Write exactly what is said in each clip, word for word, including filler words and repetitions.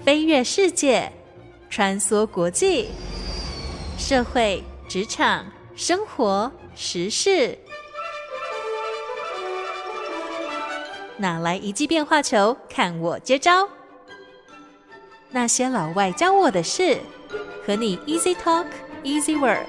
飞跃世界，穿梭国际，社会、职场、生活、时事，哪来一记变化球？看我接招！那些老外教我的事，和你 Easy Talk Easy Work。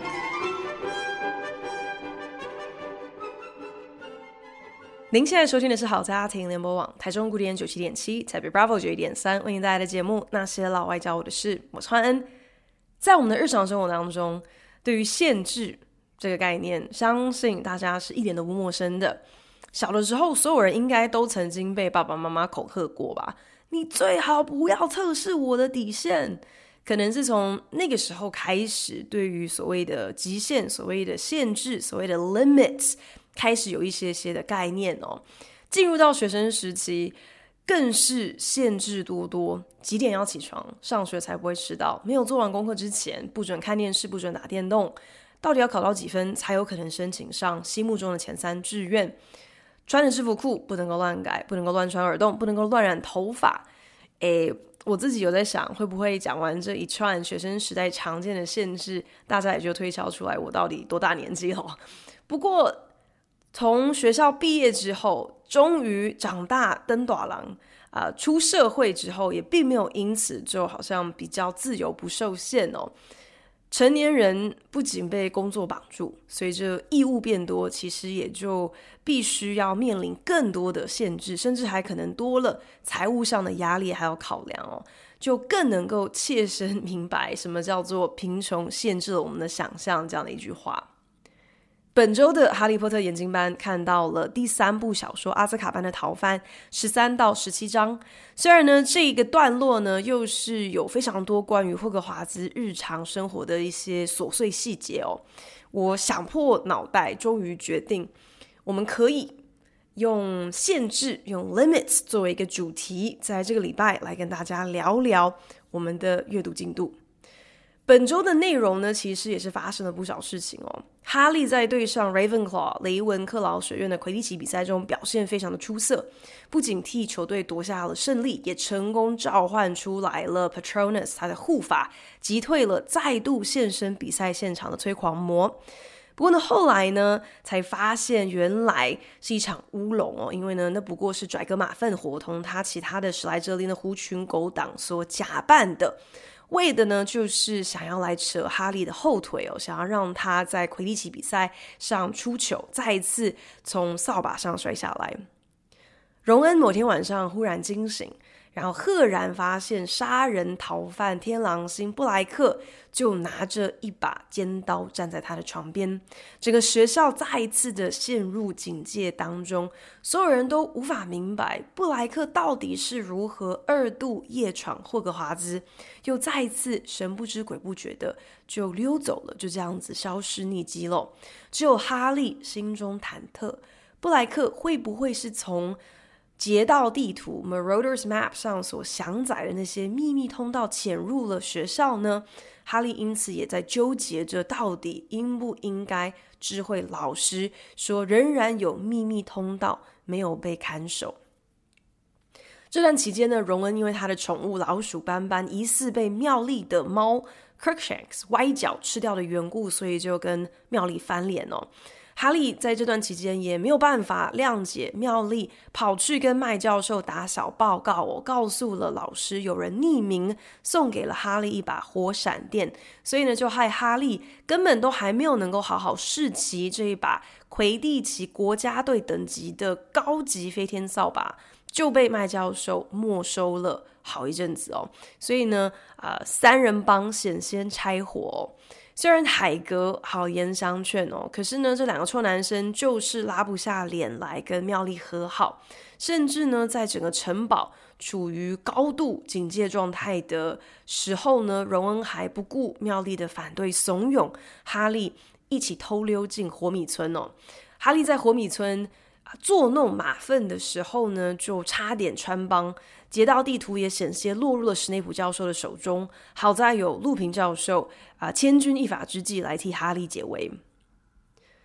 您现在收听的是好家庭联播网台中古典九七点七，台北 Bravo 九一点三，为您带来的节目《那些老外教我的事》，我是川恩。在我们的日常生活当中，对于限制这个概念，相信大家是一点都不陌生的。小的时候，所有人应该都曾经被爸爸妈妈恐吓过吧？你最好不要测试我的底线。可能是从那个时候开始，对于所谓的极限、所谓的限制、所谓的 limits。开始有一些些的概念哦，进入到学生时期，更是限制多多。几点要起床，上学才不会迟到？没有做完功课之前，不准看电视，不准打电动。到底要考到几分才有可能申请上心目中的前三志愿？穿的制服裤不能够乱改，不能够乱穿耳洞，不能够乱染头发。诶，我自己有在想，会不会讲完这一串学生时代常见的限制，大家也就推敲出来我到底多大年纪了。不过从学校毕业之后，终于长大登大人、呃、出社会之后，也并没有因此就好像比较自由不受限哦。成年人不仅被工作绑住，随着义务变多，其实也就必须要面临更多的限制，甚至还可能多了财务上的压力还有考量哦，就更能够切身明白什么叫做贫穷限制了我们的想象这样的一句话。本周的哈利波特研经班看到了第三部小说阿兹卡班的逃犯十三到十七章，虽然呢这个段落呢又是有非常多关于霍格华兹日常生活的一些琐碎细节哦，我想破脑袋终于决定我们可以用限制用 limits 作为一个主题，在这个礼拜来跟大家聊聊我们的阅读进度。本周的内容呢，其实也是发生了不少事情哦。哈利在对上 Ravenclaw 雷文克劳学院的魁地奇比赛中表现非常的出色，不仅替球队夺下了胜利，也成功召唤出来了 Patronus 他的护法，击退了再度现身比赛现场的催狂魔。不过呢，后来呢，才发现原来是一场乌龙哦，因为呢，那不过是拽格马粪伙同他其他的史莱哲林的狐群狗党所假扮的。为的呢，就是想要来扯哈利的后腿哦，想要让他在魁地奇比赛上出糗，再一次从扫把上摔下来。荣恩某天晚上忽然惊醒，然后赫然发现杀人逃犯天狼星布莱克就拿着一把尖刀站在他的床边，整个学校再一次的陷入警戒当中，所有人都无法明白布莱克到底是如何二度夜闯霍格华兹，又再一次神不知鬼不觉的就溜走了，就这样子消失匿迹了。只有哈利心中忐忑，布莱克会不会是从劫道地图 Marauders Map 上所详载的那些秘密通道潜入了学校呢？哈利因此也在纠结着到底应不应该知会老师说仍然有秘密通道没有被看守。这段期间呢，荣恩因为他的宠物老鼠斑斑疑似被妙丽的猫 Crookshanks 歪角吃掉的缘故，所以就跟妙丽翻脸哦。哈利在这段期间也没有办法谅解妙丽跑去跟麦教授打小报告哦，告诉了老师有人匿名送给了哈利一把火闪电，所以呢就害哈利根本都还没有能够好好试骑这一把魁地奇国家队等级的高级飞天扫把，就被麦教授没收了好一阵子哦。所以呢，呃，三人帮险些拆伙哦。虽然海格好言相劝哦，可是呢，这两个臭男生就是拉不下脸来跟妙丽和好，甚至呢，在整个城堡处于高度警戒状态的时候呢，荣恩还不顾妙丽的反对，怂恿哈利一起偷溜进火米村哦。哈利在火米村作弄马粪的时候呢，就差点穿帮，劫道地图也险些落入了史内普教授的手中，好在有陆平教授、呃、千钧一发之际来替哈利解围。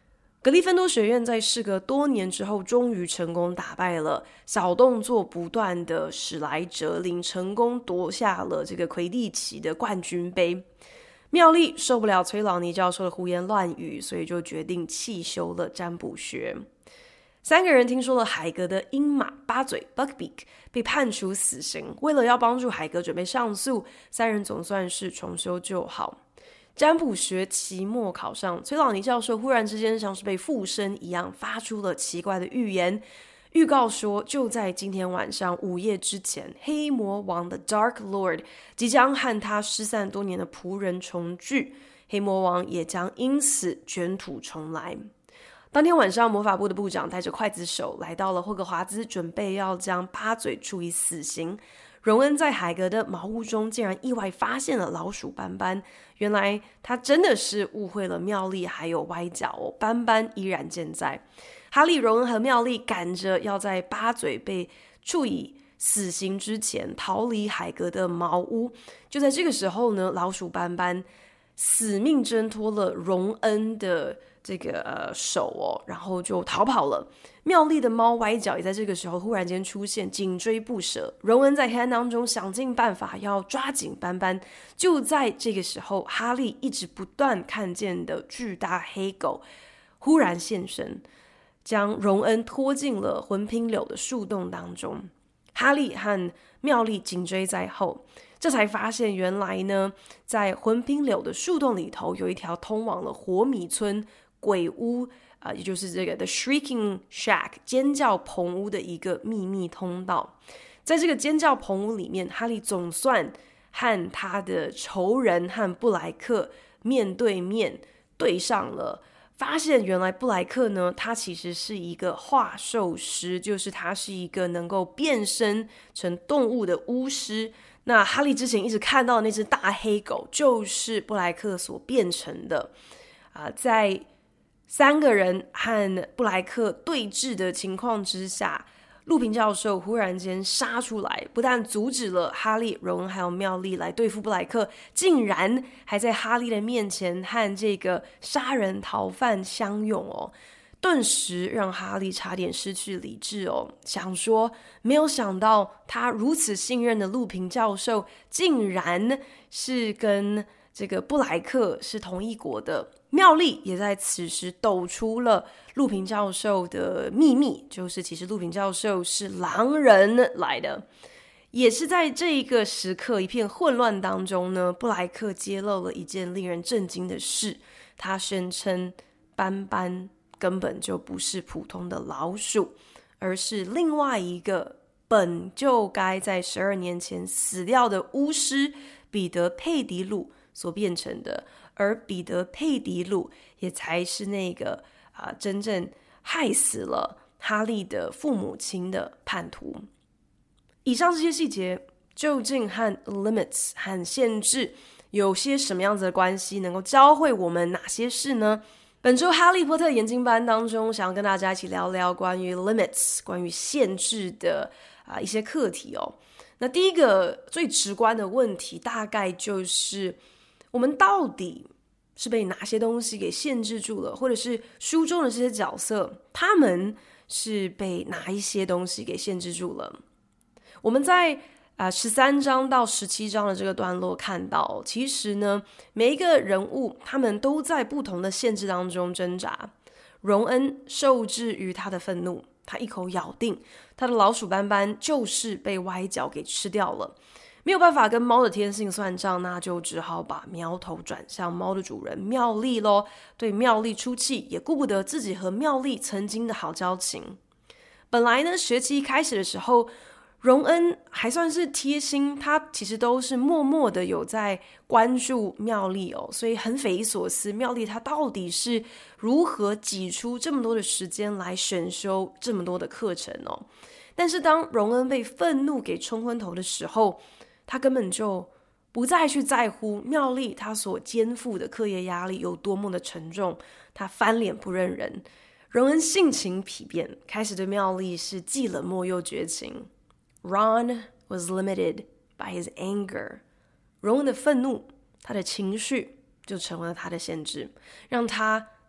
格利芬多学院在事隔多年之后，终于成功打败了小动作不断的史莱哲林，成功夺下了这个魁地奇的冠军杯。妙丽受不了崔老尼教授的胡言乱语，所以就决定弃修了占卜学。三个人听说了海格的鹰马八嘴 Buckbeak 被判处死刑，为了要帮助海格准备上诉，三人总算是重修旧好。占卜学期末考上，崔老尼教授忽然之间像是被附身一样，发出了奇怪的预言，预告说就在今天晚上午夜之前，黑魔王的 Dark Lord 即将和他失散多年的仆人重聚，黑魔王也将因此卷土重来。当天晚上，魔法部的部长带着刽子手来到了霍格华兹，准备要将八嘴处以死刑。荣恩在海格的茅屋中竟然意外发现了老鼠斑斑，原来他真的是误会了妙丽还有歪角哦，斑斑依然健在。哈利、荣恩和妙丽赶着要在八嘴被处以死刑之前逃离海格的茅屋。就在这个时候呢，老鼠斑斑死命挣脱了荣恩的这个、呃、手哦，然后就逃跑了。妙丽的猫歪角也在这个时候忽然间出现，紧追不舍。荣恩在黑暗当中想尽办法要抓紧斑斑。就在这个时候，哈利一直不断看见的巨大黑狗忽然现身，将荣恩拖进了魂拼柳的树洞当中。哈利和妙丽紧追在后，这才发现原来呢，在魂拼柳的树洞里头有一条通往了活米村鬼屋、呃、也就是这个 The Shrieking Shack 尖叫棚屋的一个秘密通道。在这个尖叫棚屋里面，哈利总算和他的仇人和布莱克面对面对上了，发现原来布莱克呢，他其实是一个化兽师，就是他是一个能够变身成动物的巫师。那哈利之前一直看到的那只大黑狗就是布莱克所变成的、呃、在三个人和布莱克对峙的情况之下，陆平教授忽然间杀出来，不但阻止了哈利、荣恩还有妙丽来对付布莱克，竟然还在哈利的面前和这个杀人逃犯相拥哦，顿时让哈利差点失去理智哦，想说没有想到他如此信任的陆平教授竟然是跟这个布莱克是同一国的。妙丽也在此时抖出了陆平教授的秘密，就是其实陆平教授是狼人来的。也是在这一个时刻一片混乱当中呢，布莱克揭露了一件令人震惊的事，他宣称斑斑根本就不是普通的老鼠，而是另外一个本就该在十二年前死掉的巫师彼得佩迪鲁所变成的，而彼得佩迪鲁也才是那个、呃、真正害死了哈利的父母亲的叛徒。以上这些细节究竟和 limits 和限制有些什么样子的关系，能够教会我们哪些事呢？本周哈利波特研经班当中，想要跟大家一起聊聊关于 limits 关于限制的、呃、一些课题哦。那第一个最直观的问题大概就是我们到底是被哪些东西给限制住了，或者是书中的这些角色他们是被哪一些东西给限制住了。我们在呃十三章到十七章的这个段落看到，其实呢每一个人物他们都在不同的限制当中挣扎。荣恩受制于他的愤怒，他一口咬定他的老鼠斑斑就是被歪角给吃掉了，没有办法跟猫的天性算账，那就只好把苗头转向猫的主人妙丽咯，对妙丽出气，也顾不得自己和妙丽曾经的好交情。本来呢学期一开始的时候，荣恩还算是贴心，他其实都是默默的有在关注妙丽哦，所以很匪夷所思，妙丽她到底是如何挤出这么多的时间来选修这么多的课程哦。但是当荣恩被愤怒给冲昏头的时候，他根本就不再去在乎妙丽她所肩负的课业压力有多么的沉重，他翻脸不认人。荣恩性情疲变，开始对妙丽是既冷漠又绝情。Ron was limited by his anger. 荣恩的愤怒，他的情绪就成为了他的限制，让他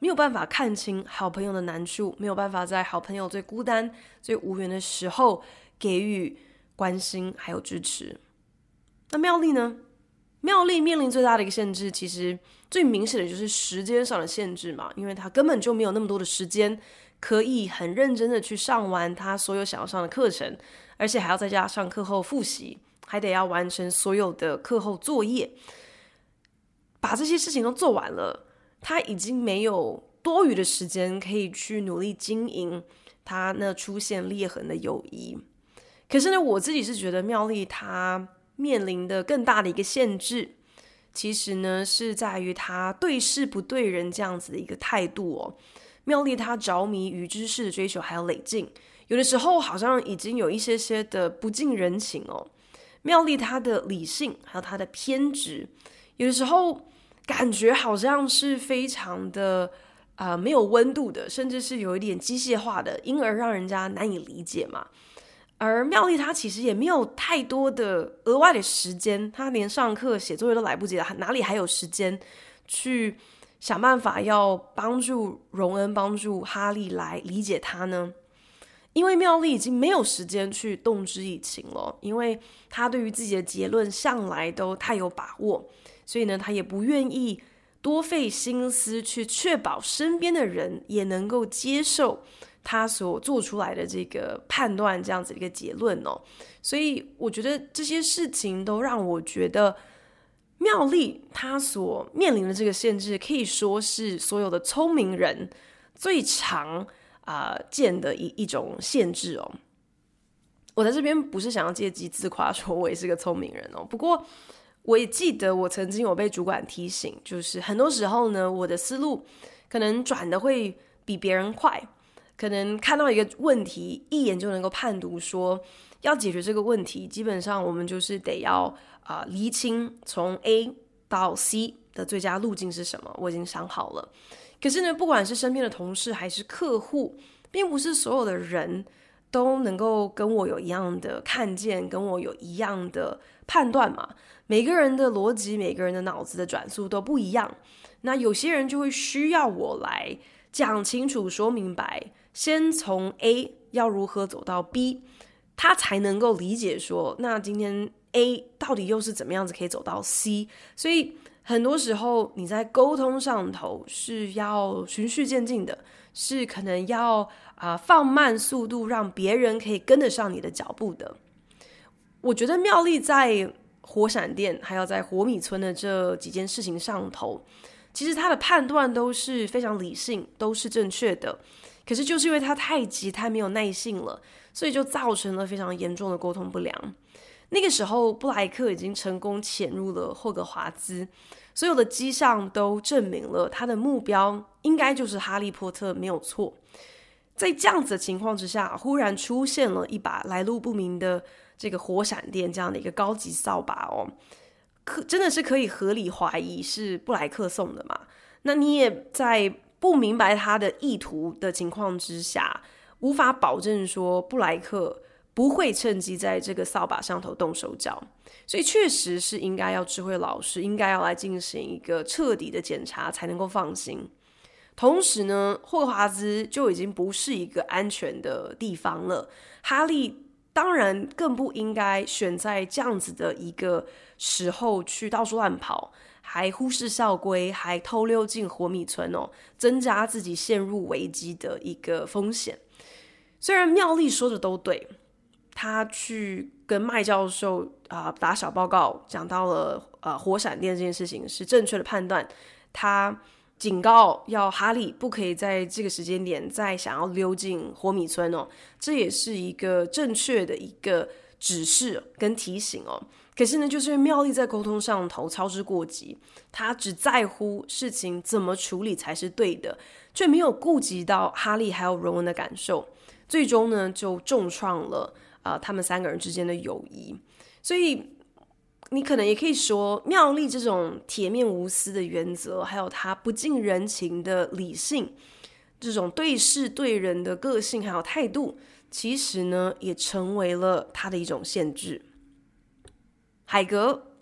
没有办法看清好朋友的难处，没有办法在好朋友最孤单最无缘的时候给予关心还有支持。那妙丽呢？妙丽面临最大的一个限制，其实最明显的就是时间上的限制嘛，因为她根本就没有那么多的时间可以很认真的去上完她所有想要上的课程，而且还要在家上课后复习，还得要完成所有的课后作业。把这些事情都做完了，她已经没有多余的时间可以去努力经营她那出现裂痕的友谊。可是呢，我自己是觉得妙丽她面临的更大的一个限制，其实呢是在于他对事不对人这样子的一个态度哦。妙丽他着迷于知识的追求还有累进，有的时候好像已经有一些些的不近人情哦。妙丽他的理性还有他的偏执，有的时候感觉好像是非常的呃没有温度的，甚至是有一点机械化的，因而让人家难以理解嘛。而妙丽她其实也没有太多的额外的时间，她连上课写作业都来不及了，哪里还有时间去想办法要帮助荣恩帮助哈利来理解他呢？因为妙丽已经没有时间去动之以情了，因为她对于自己的结论向来都太有把握，所以呢她也不愿意多费心思去确保身边的人也能够接受他所做出来的这个判断，这样子的一个结论哦。所以我觉得这些事情都让我觉得妙丽她所面临的这个限制，可以说是所有的聪明人最常啊、呃、见的一一种限制哦。我在这边不是想要借机自夸说我也是个聪明人哦，不过我也记得我曾经有被主管提醒，就是很多时候呢，我的思路可能转的会比别人快。可能看到一个问题，一眼就能够判读说要解决这个问题，基本上我们就是得要啊、呃、厘清从 A 到 C 的最佳路径是什么，我已经想好了。可是呢，不管是身边的同事还是客户，并不是所有的人都能够跟我有一样的看见，跟我有一样的判断嘛。每个人的逻辑，每个人的脑子的转速都不一样，那有些人就会需要我来讲清楚说明白，先从 A 要如何走到 B， 他才能够理解说那今天 A 到底又是怎么样子可以走到 C。 所以很多时候你在沟通上头是要循序渐进的，是可能要、呃、放慢速度，让别人可以跟得上你的脚步的。我觉得妙丽在火闪电还有在火米村的这几件事情上头，其实他的判断都是非常理性，都是正确的，可是就是因为他太急太没有耐性了，所以就造成了非常严重的沟通不良。那个时候布莱克已经成功潜入了霍格华兹，所有的迹象都证明了他的目标应该就是哈利波特没有错。在这样子的情况之下，忽然出现了一把来路不明的这个火闪电这样的一个高级扫把哦，可真的是可以合理怀疑是布莱克送的嘛？那你也在不明白他的意图的情况之下，无法保证说布莱克不会趁机在这个扫把上头动手脚，所以确实是应该要智慧老师应该要来进行一个彻底的检查才能够放心。同时呢，霍格华兹就已经不是一个安全的地方了，哈利当然更不应该选在这样子的一个时候去到处乱跑，还忽视校规，还偷溜进火米村哦，增加自己陷入危机的一个风险。虽然妙丽说的都对，他去跟麦教授、呃、打小报告，讲到了、呃、火闪电这件事情是正确的判断，他警告要哈利不可以在这个时间点再想要溜进火米村哦，这也是一个正确的一个指示跟提醒哦。可是呢，就是因为妙丽在沟通上头操之过急，她只在乎事情怎么处理才是对的，却没有顾及到哈利还有荣恩的感受，最终呢就重创了、呃、他们三个人之间的友谊。所以你可能也可以说，妙丽这种铁面无私的原则，还有她不近人情的理性，这种对事对人的个性还有态度，其实呢也成为了她的一种限制。海格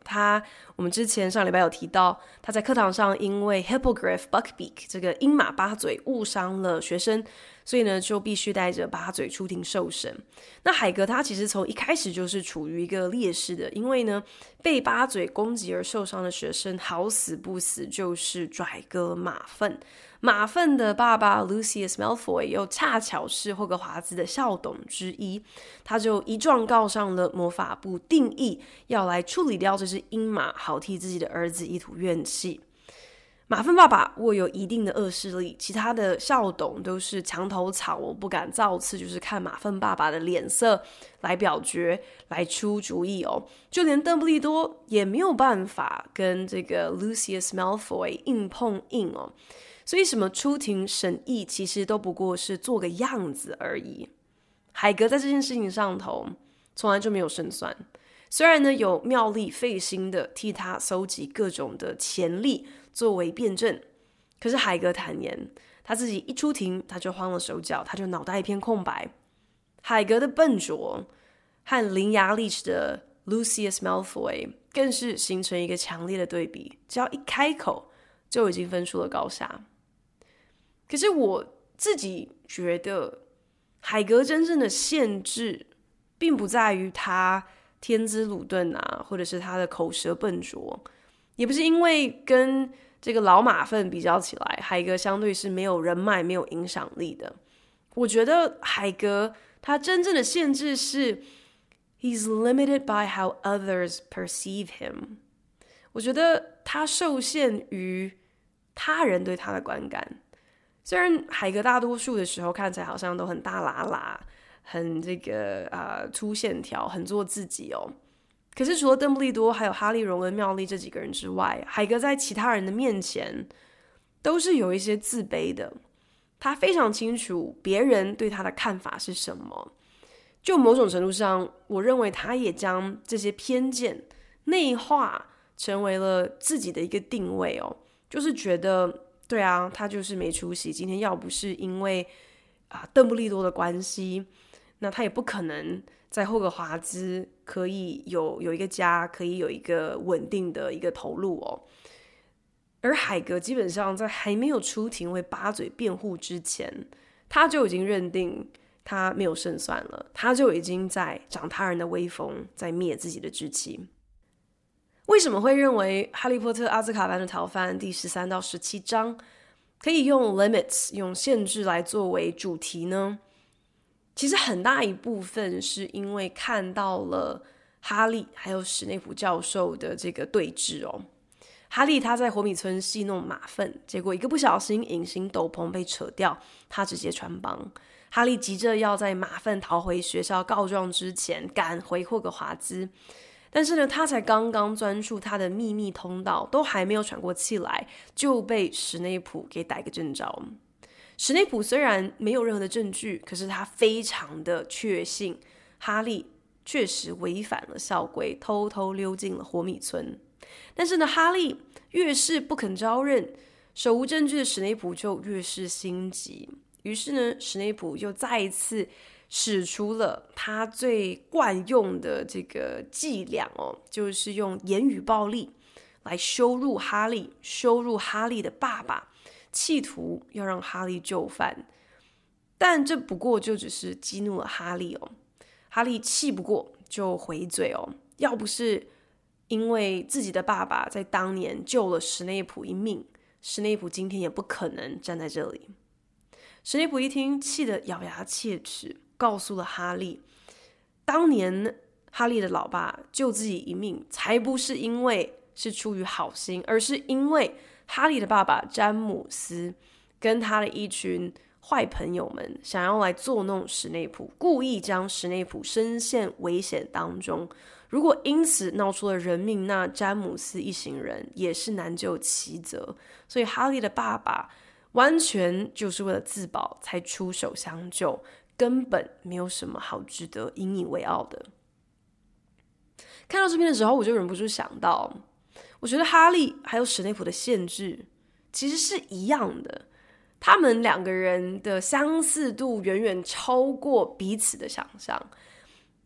他我们之前上礼拜有提到，他在课堂上因为 hippogriff buckbeak 这个鹰马八嘴误伤了学生，所以呢就必须带着八嘴出庭受审。那海格他其实从一开始就是处于一个劣势的，因为呢被八嘴攻击而受伤的学生好死不死就是拽哥马粪。马粪的爸爸 Lucius Malfoy 又恰巧是霍格华兹的校董之一，他就一状告上了魔法部，定义要来处理掉这只鹰马，好替自己的儿子一吐怨气。马粪爸爸握有一定的恶势力，其他的校董都是墙头草，我不敢造次，就是看马粪爸爸的脸色来表决，来出主意哦。就连邓布利多也没有办法跟这个 Lucius Malfoy 硬碰硬哦。所以什么出庭审议其实都不过是做个样子而已。海格在这件事情上头从来就没有胜算，虽然呢有妙丽费心的替他搜集各种的前例作为辩证，可是海格坦言他自己一出庭他就慌了手脚，他就脑袋一片空白。海格的笨拙和伶牙俐齿的 Lucius Malfoy 更是形成一个强烈的对比，只要一开口就已经分出了高下。可是我自己觉得海格真正的限制并不在于他天资鲁钝啊，或者是他的口舌笨拙，也不是因为跟这个老马粪比较起来，海格相对是没有人脉没有影响力的。我觉得海格他真正的限制是 he's limited by how others perceive him。 我觉得他受限于他人对他的观感。虽然海格大多数的时候看起来好像都很大喇喇，很这个呃粗线条，很做自己哦，可是除了邓布利多还有哈利、荣恩、妙丽这几个人之外，海格在其他人的面前都是有一些自卑的。他非常清楚别人对他的看法是什么，就某种程度上我认为他也将这些偏见内化成为了自己的一个定位哦，就是觉得对啊，他就是没出息，今天要不是因为啊邓布利多的关系，那他也不可能在霍格华兹可以有有一个家，可以有一个稳定的一个投入哦。而海格基本上在还没有出庭为八嘴辩护之前，他就已经认定他没有胜算了，他就已经在长他人的威风，在灭自己的志气。为什么会认为哈利波特阿兹卡班的逃犯第十三到十七章可以用 limits 用限制来作为主题呢？其实很大一部分是因为看到了哈利还有史内普教授的这个对峙哦。哈利他在火米村戏弄马粪，结果一个不小心隐形斗篷被扯掉，他直接穿帮。哈利急着要在马粪逃回学校告状之前赶回霍格华兹，但是呢他才刚刚钻出他的秘密通道，都还没有喘过气来，就被史内普给逮个正着。史内普虽然没有任何的证据，可是他非常的确信哈利确实违反了校规，偷偷溜进了火米村。但是呢哈利越是不肯招认，手无证据的史内普就越是心急，于是呢史内普又再一次使出了他最惯用的这个伎俩哦，就是用言语暴力来羞辱哈利，羞辱哈利的爸爸，企图要让哈利就范。但这不过就只是激怒了哈利哦，哈利气不过就回嘴哦，要不是因为自己的爸爸在当年救了史内普一命，史内普今天也不可能站在这里。史内普一听，气得咬牙切齿，告诉了哈利，当年哈利的老爸救自己一命，才不是因为是出于好心，而是因为哈利的爸爸詹姆斯跟他的一群坏朋友们想要来作弄史内普，故意将史内普深陷危险当中。如果因此闹出了人命，那詹姆斯一行人也是难救其责。所以哈利的爸爸完全就是为了自保才出手相救，根本没有什么好值得引以为傲的。看到这边的时候，我就忍不住想到，我觉得哈利还有史内普的限制其实是一样的，他们两个人的相似度远远超过彼此的想象。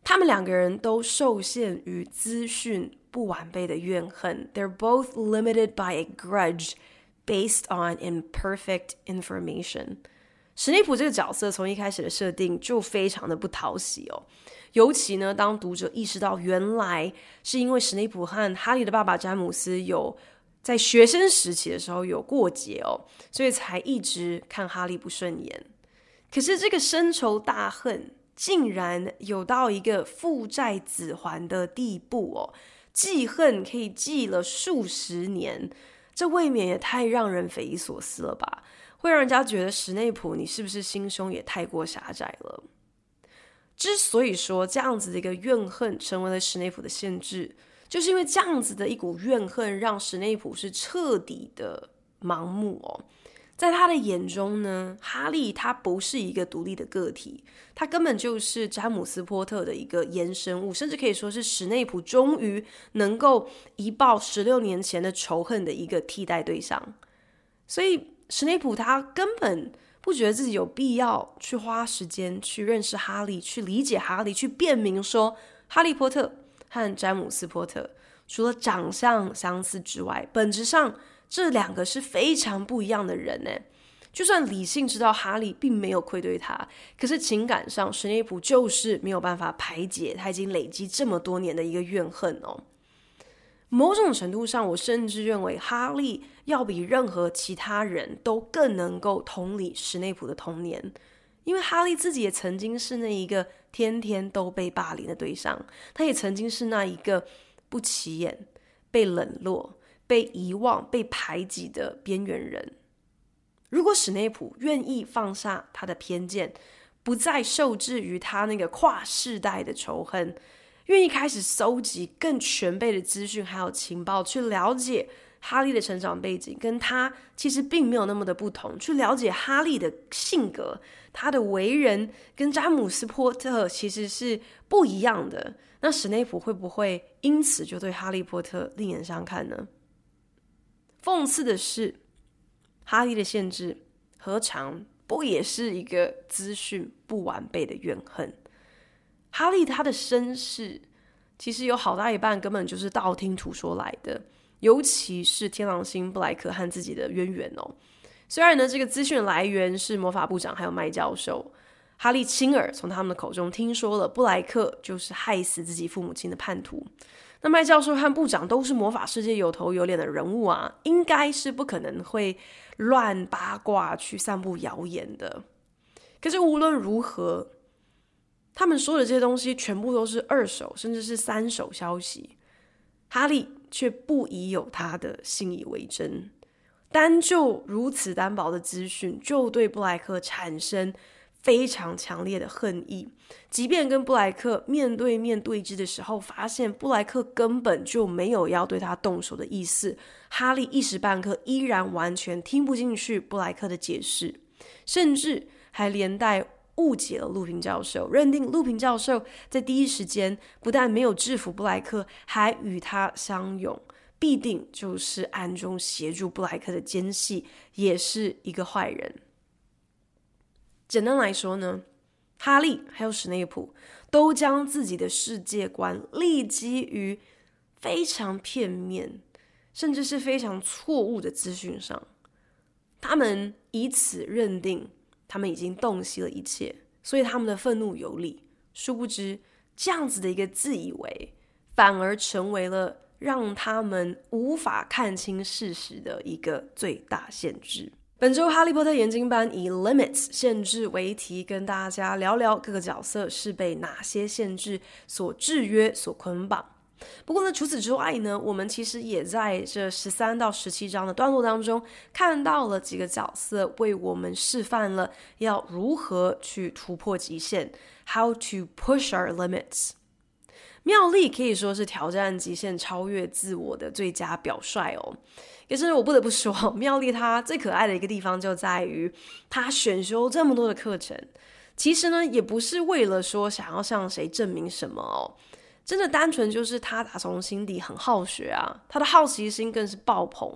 他们两个人都受限于资讯不完备的怨恨。They're both limited by a grudge based on imperfect information。史内普这个角色从一开始的设定就非常的不讨喜哦，尤其呢，当读者意识到原来是因为史内普和哈利的爸爸詹姆斯有在学生时期的时候有过节哦，所以才一直看哈利不顺眼。可是这个深仇大恨竟然有到一个父债子还的地步哦，记恨可以记了数十年，这未免也太让人匪夷所思了吧，会让人家觉得史内普你是不是心胸也太过狭窄了。之所以说这样子的一个怨恨成为了史内普的限制，就是因为这样子的一股怨恨让史内普是彻底的盲目哦。在他的眼中呢，哈利他不是一个独立的个体，他根本就是詹姆斯波特的一个衍生物，甚至可以说是史内普终于能够一报十六年前的仇恨的一个替代对象。所以史内普他根本不觉得自己有必要去花时间去认识哈利，去理解哈利，去辨明说哈利波特和詹姆斯波特除了长相相似之外，本质上这两个是非常不一样的人呢。就算理性知道哈利并没有愧对他，可是情感上史内普就是没有办法排解他已经累积这么多年的一个怨恨哦。某种程度上，我甚至认为哈利要比任何其他人都更能够同理史内普的童年，因为哈利自己也曾经是那一个天天都被霸凌的对象，他也曾经是那一个不起眼、被冷落、被遗忘、被排挤的边缘人。如果史内普愿意放下他的偏见，不再受制于他那个跨世代的仇恨，愿意开始搜集更全备的资讯还有情报，去了解哈利的成长背景跟他其实并没有那么的不同，去了解哈利的性格，他的为人跟詹姆斯波特其实是不一样的，那史内普会不会因此就对哈利波特另眼相看呢？讽刺的是，哈利的限制何尝不也是一个资讯不完备的怨恨？哈利他的身世其实有好大一半根本就是道听途说来的，尤其是天狼星布莱克和自己的渊源哦。虽然呢，这个资讯来源是魔法部长还有麦教授，哈利亲耳从他们的口中听说了布莱克就是害死自己父母亲的叛徒。那麦教授和部长都是魔法世界有头有脸的人物啊，应该是不可能会乱八卦去散布谣言的。可是无论如何，他们说的这些东西全部都是二手甚至是三手消息，哈利却不疑有他的信以为真，单就如此单薄的资讯就对布莱克产生非常强烈的恨意，即便跟布莱克面对面对峙的时候，发现布莱克根本就没有要对他动手的意思，哈利一时半刻依然完全听不进去布莱克的解释，甚至还连带误解了路平教授，认定路平教授在第一时间不但没有制服布莱克，还与他相拥，必定就是暗中协助布莱克的奸细，也是一个坏人。简单来说呢，哈利还有史内普都将自己的世界观立基于非常片面甚至是非常错误的资讯上，他们以此认定他们已经洞悉了一切，所以他们的愤怒有理。殊不知这样子的一个自以为反而成为了让他们无法看清事实的一个最大限制。本周哈利波特研经班以 limits 限制为题，跟大家聊聊各个角色是被哪些限制所制约所捆绑。不过呢，除此之外呢，我们其实也在这十三到十七章的段落当中看到了几个角色为我们示范了要如何去突破极限， how to push our limits。 妙丽可以说是挑战极限超越自我的最佳表率哦。可是我不得不说，妙丽她最可爱的一个地方就在于她选修这么多的课程，其实呢也不是为了说想要向谁证明什么哦，真的单纯就是他打从心底很好学啊，他的好奇心更是爆棚，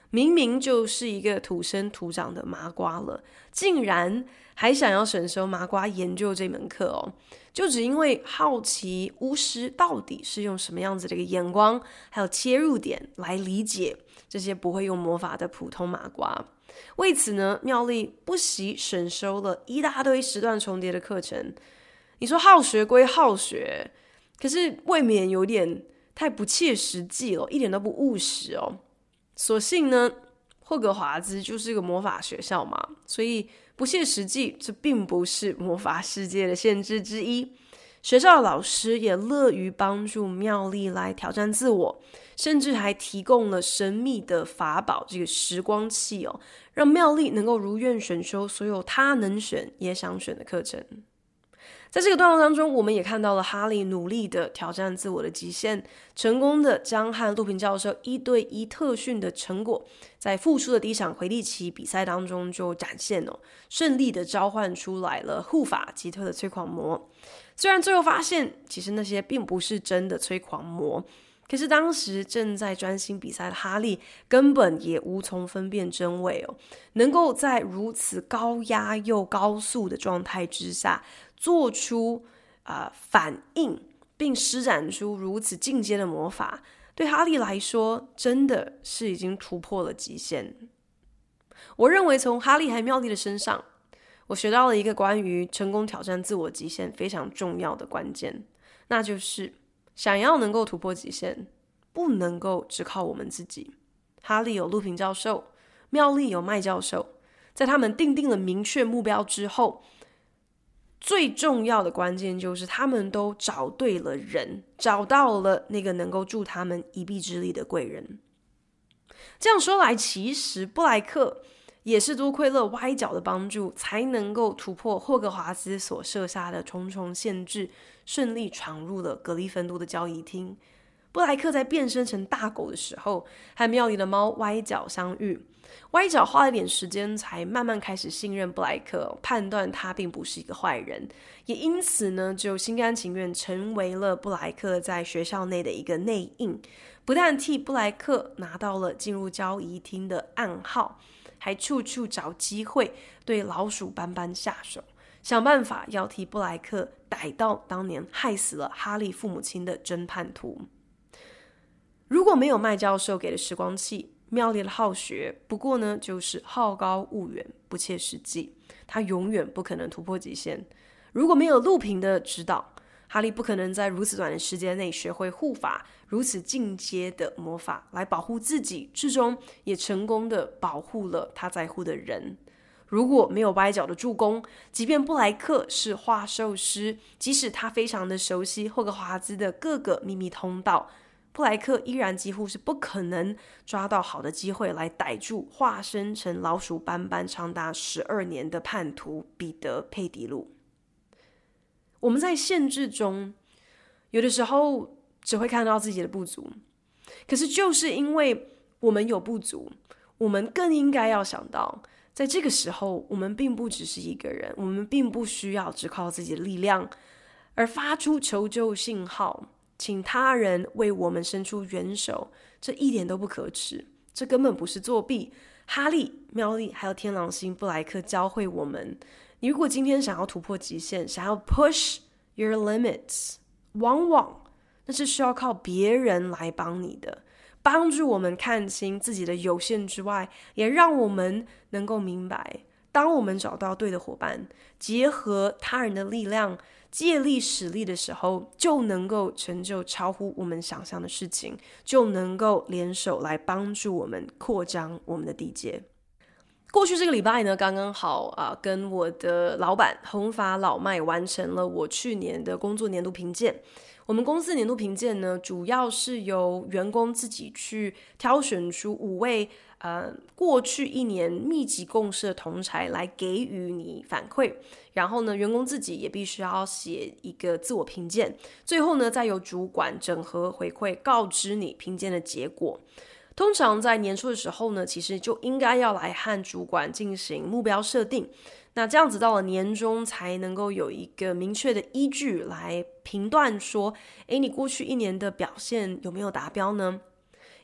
明明就是一个土生土长的麻瓜了，竟然还想要选修麻瓜研究这门课哦，就只因为好奇巫师到底是用什么样子的一个眼光还有切入点来理解这些不会用魔法的普通麻瓜。为此呢，妙丽不惜选修了一大堆时段重叠的课程。你说好学归好学，可是未免有点太不切实际了，一点都不务实哦。所幸呢，霍格华兹就是个魔法学校嘛，所以不切实际这并不是魔法世界的限制之一。学校的老师也乐于帮助妙丽来挑战自我，甚至还提供了神秘的法宝这个时光器哦，让妙丽能够如愿选修所有她能选也想选的课程。在这个段落当中，我们也看到了哈利努力的挑战自我的极限，成功的将和陆平教授一对一特训的成果，在复出的第一场魁地奇比赛当中就展现哦，顺利的召唤出来了护法吉特的催狂魔。虽然最后发现，其实那些并不是真的催狂魔，可是当时正在专心比赛的哈利根本也无从分辨真伪哦，能够在如此高压又高速的状态之下做出、呃、反应，并施展出如此进阶的魔法，对哈利来说真的是已经突破了极限。我认为从哈利和妙丽的身上，我学到了一个关于成功挑战自我极限非常重要的关键，那就是想要能够突破极限，不能够只靠我们自己。哈利有陆平教授，妙丽有麦教授，在他们定定了明确目标之后，最重要的关键就是他们都找对了人，找到了那个能够助他们一臂之力的贵人。这样说来，其实布莱克也是多亏了歪角的帮助，才能够突破霍格华兹所设下的重重限制，顺利闯入了格利芬多的交易厅。布莱克在变身成大狗的时候，和庙里的猫歪角相遇，歪角花了点时间才慢慢开始信任布莱克，判断他并不是一个坏人，也因此呢，就心甘情愿成为了布莱克在学校内的一个内应，不但替布莱克拿到了进入交易厅的暗号，还处处找机会对老鼠斑斑下手，想办法要替布莱克逮到当年害死了哈利父母亲的真叛徒。如果没有麦教授给的时光器，妙丽的好学不过呢就是好高骛远，不切实际，他永远不可能突破极限。如果没有陆平的指导，哈利不可能在如此短的时间内学会护法如此进阶的魔法来保护自己，最终也成功的保护了他在乎的人。如果没有歪角的助攻，即便布莱克是化兽师，即使他非常的熟悉霍格华兹的各个秘密通道，布莱克依然几乎是不可能抓到好的机会来逮住化身成老鼠斑斑长达十二年的叛徒彼得佩迪鲁。我们在限制中有的时候只会看到自己的不足，可是就是因为我们有不足，我们更应该要想到，在这个时候我们并不只是一个人，我们并不需要只靠自己的力量，而发出求救信号，请他人为我们伸出援手，这一点都不可耻，这根本不是作弊。哈利、妙丽还有天狼星布莱克教会我们，你如果今天想要突破极限，想要 push your limits， 往往那是需要靠别人来帮你的，帮助我们看清自己的有限之外，也让我们能够明白，当我们找到对的伙伴，结合他人的力量，借力使力的时候，就能够成就超乎我们想象的事情，就能够联手来帮助我们扩张我们的地界。过去这个礼拜呢，刚刚好啊，跟我的老板红发老麦完成了我去年的工作年度评鉴。我们公司年度评鉴呢，主要是由员工自己去挑选出五位呃过去一年密集共事的同侪来给予你反馈，然后呢，员工自己也必须要写一个自我评鉴，最后呢，再由主管整合回馈，告知你评鉴的结果。通常在年初的时候呢，其实就应该要来和主管进行目标设定，那这样子到了年终才能够有一个明确的依据来评断说，诶，你过去一年的表现有没有达标呢？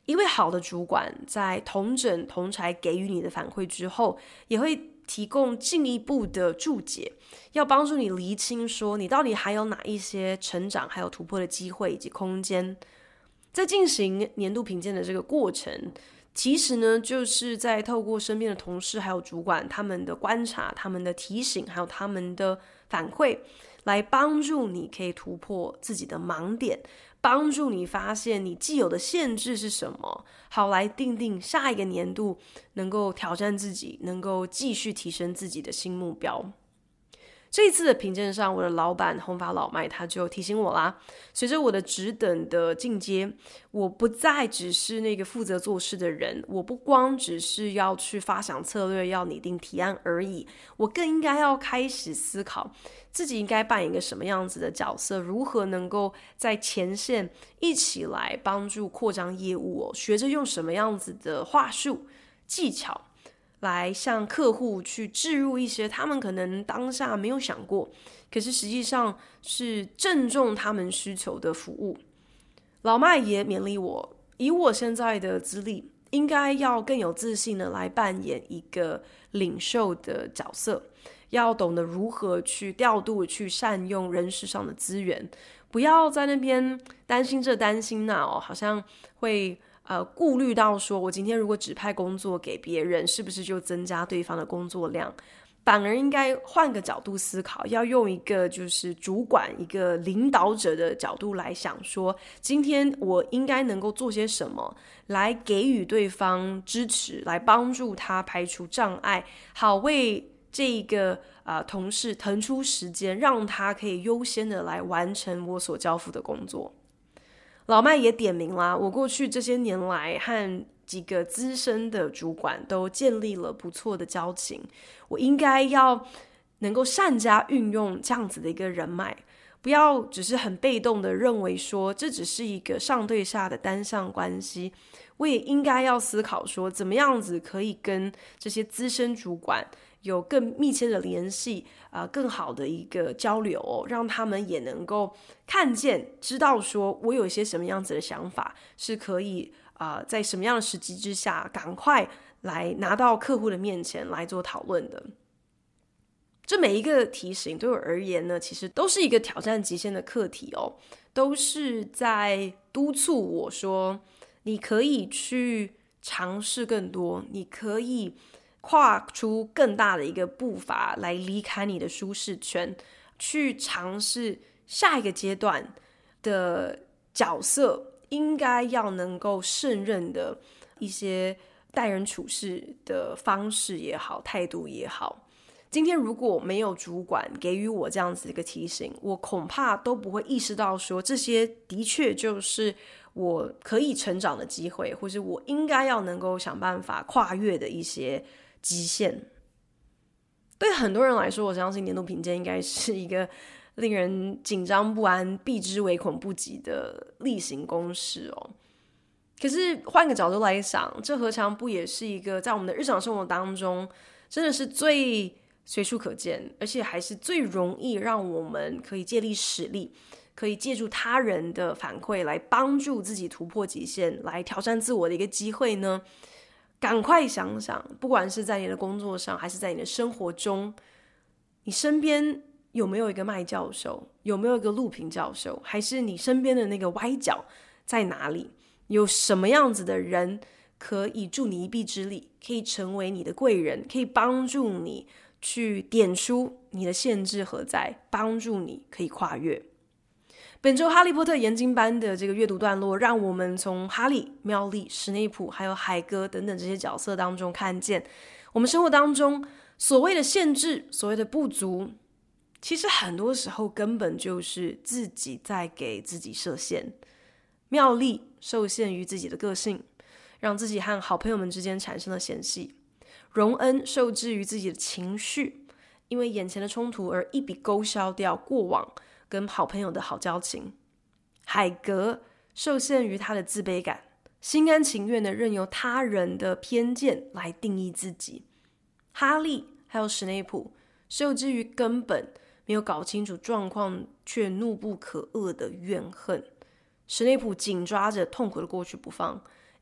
一位好的主管在统整同侪给予你的反馈之后，也会提供进一步的注解，要帮助你厘清说你到底还有哪一些成长还有突破的机会以及空间。在进行年度评鉴的这个过程，其实呢就是在透过身边的同事还有主管他们的观察、他们的提醒还有他们的反馈，来帮助你可以突破自己的盲点，帮助你发现你既有的限制是什么，好来定定下一个年度能够挑战自己，能够继续提升自己的新目标。这一次的评鉴上，我的老板红发老麦他就提醒我啦，随着我的职等的进阶，我不再只是那个负责做事的人，我不光只是要去发想策略，要拟定提案而已，我更应该要开始思考自己应该扮演一个什么样子的角色，如何能够在前线一起来帮助扩张业务哦，学着用什么样子的话术技巧来向客户去置入一些他们可能当下没有想过，可是实际上是正中他们需求的服务。老麦也勉励我，以我现在的资历，应该要更有自信的来扮演一个领袖的角色，要懂得如何去调度、去善用人事上的资源，不要在那边担心这担心那哦，好像会呃，顾虑到说我今天如果指派工作给别人，是不是就增加对方的工作量，反而应该换个角度思考，要用一个就是主管一个领导者的角度来想说，今天我应该能够做些什么来给予对方支持，来帮助他排除障碍，好为这个、呃、同事腾出时间，让他可以优先的来完成我所交付的工作。老麦也点名啦，我过去这些年来和几个资深的主管都建立了不错的交情，我应该要能够善加运用这样子的一个人脉，不要只是很被动的认为说这只是一个上对下的单向关系，我也应该要思考说怎么样子可以跟这些资深主管有更密切的联系、呃、更好的一个交流、哦、让他们也能够看见知道说我有一些什么样子的想法是可以、呃、在什么样的时机之下赶快来拿到客户的面前来做讨论的。这每一个提醒对我而言呢，其实都是一个挑战极限的课题哦，都是在督促我说你可以去尝试更多，你可以跨出更大的一个步伐来离开你的舒适圈，去尝试下一个阶段的角色应该要能够胜任的一些待人处事的方式也好，态度也好。今天如果没有主管给予我这样子一个提醒，我恐怕都不会意识到说这些的确就是我可以成长的机会，或是我应该要能够想办法跨越的一些极限。对很多人来说，我相信年度评鉴应该是一个令人紧张不安、避之唯恐不及的例行公事哦。可是换个角度来想，这何尝不也是一个在我们的日常生活当中真的是最随处可见，而且还是最容易让我们可以借力使力，可以借助他人的反馈来帮助自己突破极限，来挑战自我的一个机会呢？赶快想想，不管是在你的工作上还是在你的生活中，你身边有没有一个麦教授，有没有一个陆平教授，还是你身边的那个歪角在哪里？有什么样子的人可以助你一臂之力，可以成为你的贵人，可以帮助你去点出你的限制何在，帮助你可以跨越。本周哈利波特研经班的这个阅读段落，让我们从哈利、妙丽、史内普还有海格等等这些角色当中看见，我们生活当中所谓的限制，所谓的不足，其实很多时候根本就是自己在给自己设限。妙丽受限于自己的个性，让自己和好朋友们之间产生了嫌隙。荣恩受制于自己的情绪，因为眼前的冲突而一笔勾销掉过往跟好朋友的好交情。海格受限于他的自卑感，心甘情愿的任由他人的偏见来定义自己。哈利还有史内普受制于根本没有搞清楚状况却怒不可遏的怨恨。史内普紧抓着痛苦的过去不放，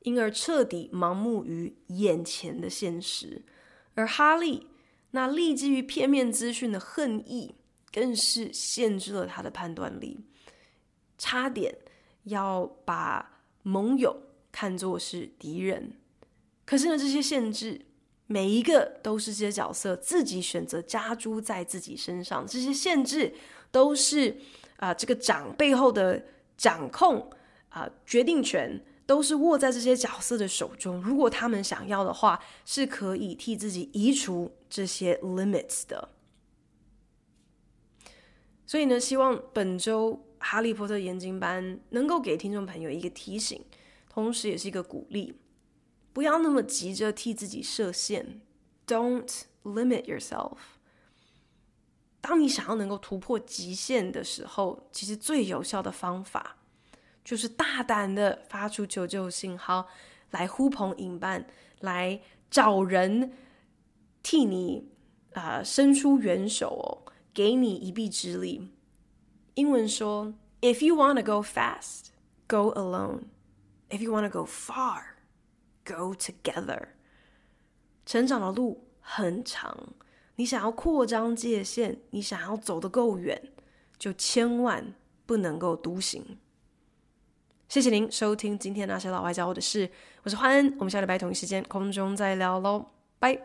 因而彻底盲目于眼前的现实。而哈利那立基于片面资讯的恨意，更是限制了他的判断力，差点要把盟友看作是敌人。可是呢，这些限制每一个都是这些角色自己选择加诸在自己身上，这些限制都是、呃、这个掌背后的掌控、呃、决定权都是握在这些角色的手中，如果他们想要的话，是可以替自己移除这些 limits 的。所以呢，希望本周哈利波特研经班能够给听众朋友一个提醒，同时也是一个鼓励，不要那么急着替自己设限， Don't limit yourself。 当你想要能够突破极限的时候，其实最有效的方法就是大胆的发出求救信号，来呼朋引伴，来找人替你、呃、伸出援手、哦、给你一臂之力。英文说 If you want to go fast, go alone. If you want to go far, go together. 成长的路很长，你想要扩张界限，你想要走得够远，就千万不能够独行。谢谢您收听今天那些老外教我的事，我是焕恩，我们下礼拜同一时间空中再聊咯，拜。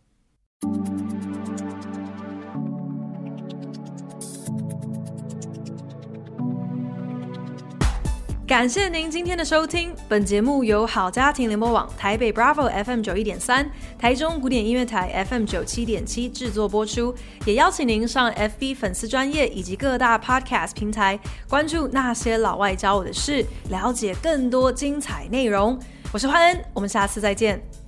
感谢您今天的收听，本节目由好家庭联播网、台北 Bravo F M 九一点三、台中古典音乐台 F M 九七点七制作播出，也邀请您上 F B 粉丝专页以及各大 Podcast 平台关注那些老外教我的事，了解更多精彩内容。我是焕恩，我们下次再见。